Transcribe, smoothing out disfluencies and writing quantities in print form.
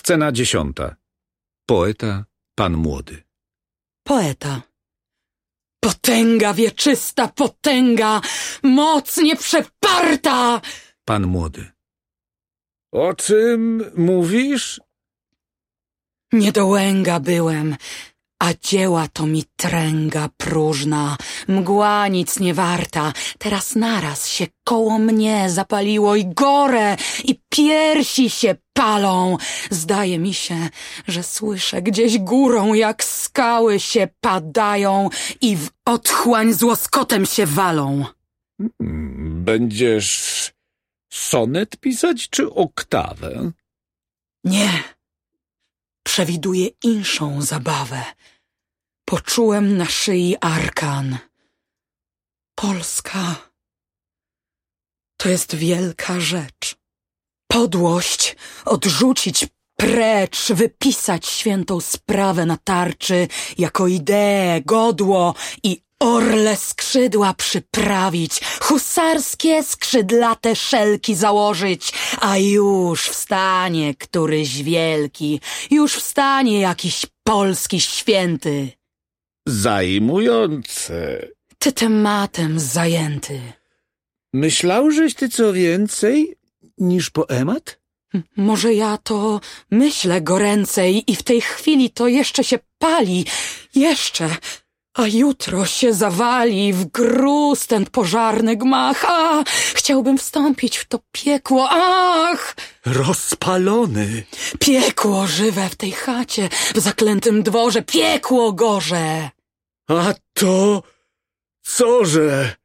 Scena 10. Poeta, pan młody. Poeta. Potęga wieczysta, potęga, moc nieprzeparta! Pan młody. O czym mówisz? Niedołęga byłem, a dzieła to mi tręga próżna, mgła nic nie warta. Teraz naraz się koło mnie zapaliło i gorę, i piersi się palą. Zdaje mi się, że słyszę gdzieś górą, jak skały się padają i w otchłań z łoskotem się walą. Będziesz sonet pisać czy oktawę? Nie, przewiduję inszą zabawę. Poczułem na szyi arkan. Polska to jest wielka rzecz. Podłość odrzucić precz, wypisać świętą sprawę na tarczy jako ideę, godło i orle skrzydła przyprawić, husarskie skrzydlate szelki założyć, a już wstanie któryś wielki, już wstanie jakiś polski święty. Zajmujące. Ty tematem zajęty. Myślałżeś ty co więcej niż poemat? Może ja to myślę goręcej i w tej chwili to jeszcze się pali, jeszcze, a jutro się zawali w gruz ten pożarny gmach. A, chciałbym wstąpić w to piekło, ach! Rozpalony. Piekło żywe w tej chacie, w zaklętym dworze, piekło gorze. A to coże?